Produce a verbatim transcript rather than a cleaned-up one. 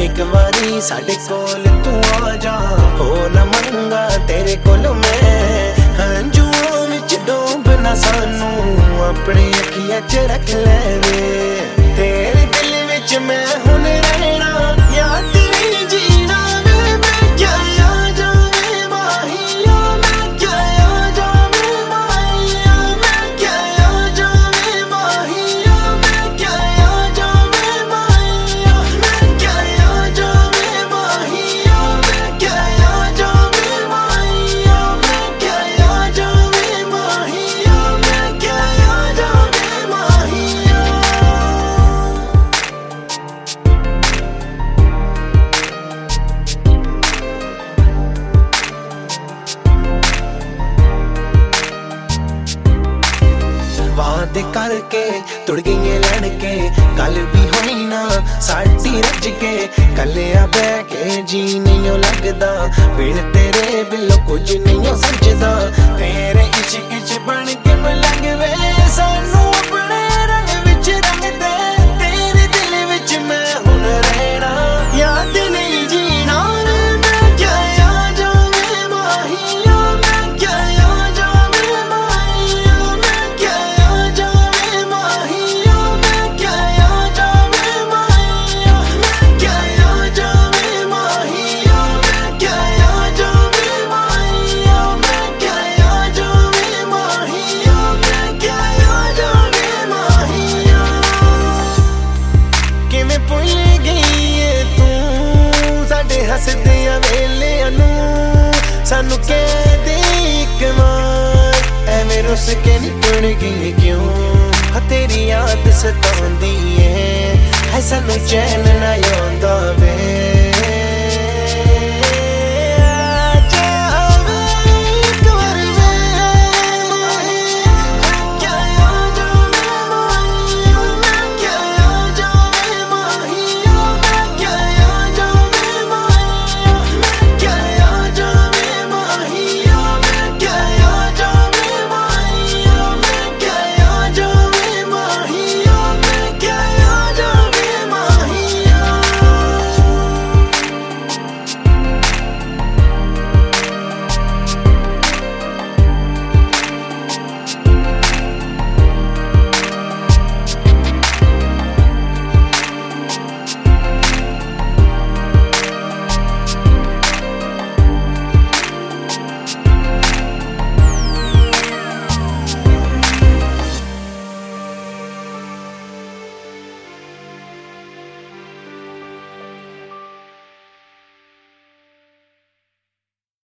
एक बारी साडे कोल तू आ जा, हो ना मंगा तेरे कोल मैं। हंजुआं विच डूब ना सानू अपनी अखियां च रख ले वे, तेरे दिल विच मैं हुण रहना या तेरी जीना वे। मैं क्या आ जावे माहिया, मैं क्या आ जावे माहिया, मैं क्या आ जावे माहिया, मैं क्या आ जावे माहिया, मैं क्या आ जावे माहिया, मैं क्या आ जावे माहिया, मैं क्या आ जावे माहिया, मैं क्या आ जावे माहिया। वादे करके तुड़ गई लड़के, गल भी होई ना साडी रज के। कलिया बह के जी नहीं लगदा, बिन तेरे बिलो कुछ नहीं सजदा। तेरे इश्क च बन के मलंग वे, सानू अपने रंग विच रंग दे। तेरे दिल विच मैं हुण रहना या दिल नहीं जीना वे। मैं क्या आ जावे माहिया, मैं क्या आ जावे माहिया, मैं क्या आ जावे माहिया, मैं क्या आ जावे माहिया, मैं क्या आ जावे माहिया, मैं क्या आ जावे माहिया, मैं क्या आ जावे माहिया, मैं क्या आ जावे माहिया। किवें भुल गई है तू साडे हसदियां वेलियां नू, सानू कह दे इक बार एवें रुस के निकल गई क्यों। हाँ तेरी याद सताउंदी है, है सानू चैन ना आउंदा।